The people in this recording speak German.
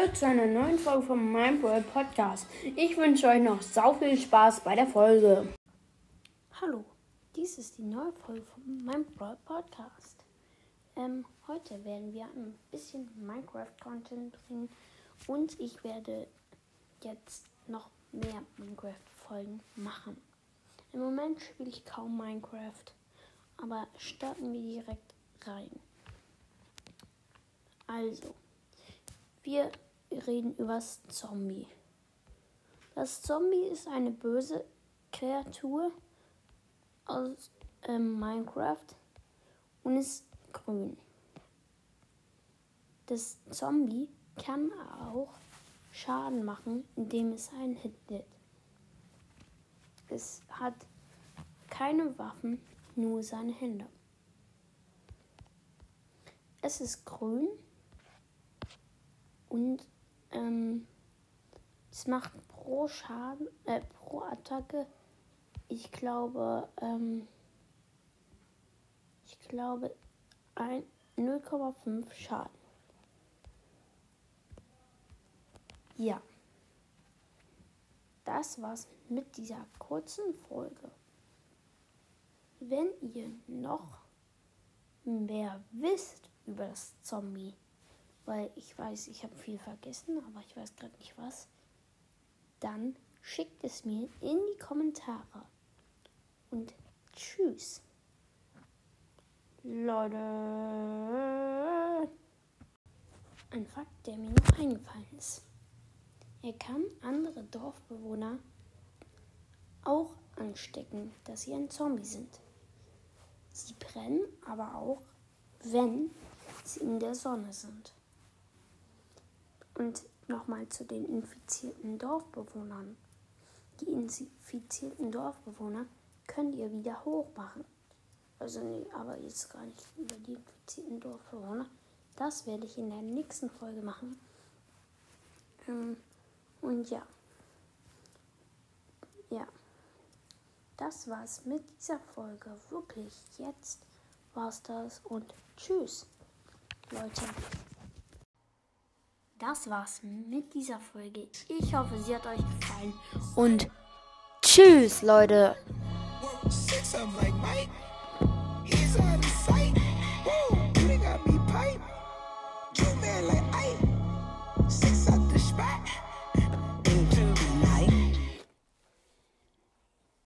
zurück zu einer neuen Folge von Minecraft Podcast. Ich wünsche euch noch sau viel Spaß bei der Folge. Hallo, dies ist die neue Folge von Minecraft Podcast. Heute werden wir ein bisschen Minecraft-Content bringen und ich werde jetzt noch mehr Minecraft-Folgen machen. Im Moment spiele ich kaum Minecraft, aber starten wir direkt rein. Also, wir reden über das Zombie. Das Zombie ist eine böse Kreatur aus Minecraft und ist grün. Das Zombie kann auch Schaden machen, indem es einen hittet. Es hat keine Waffen, nur seine Hände. Es ist grün und es macht pro Attacke, ich glaube 0,5 Schaden. Ja, das war's mit dieser kurzen Folge. Wenn ihr noch mehr wisst über das Zombie, weil ich weiß, ich habe viel vergessen, aber ich weiß gerade nicht was, dann schickt es mir in die Kommentare. Und tschüss. Leute. Ein Fakt, der mir noch eingefallen ist. Er kann andere Dorfbewohner auch anstecken, dass sie ein Zombie sind. Sie brennen aber auch, wenn sie in der Sonne sind. Und nochmal zu den infizierten Dorfbewohnern. Die infizierten Dorfbewohner könnt ihr wieder hochmachen. Also nee, aber jetzt gar nicht über die infizierten Dorfbewohner. Das werde ich in der nächsten Folge machen. Und ja. Das war's mit dieser Folge. Wirklich, jetzt war's das und tschüss, Leute. Das war's mit dieser Folge. Ich hoffe, sie hat euch gefallen und tschüss, Leute.